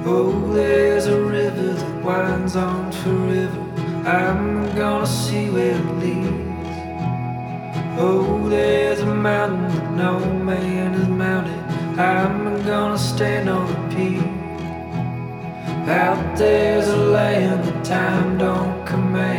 Oh, there's a river that winds on forever. I'm gonna see where it leads. Oh, there's a mountain that no man has mounted. I'm gonna stand on the peak. Out there's a land that time don't command.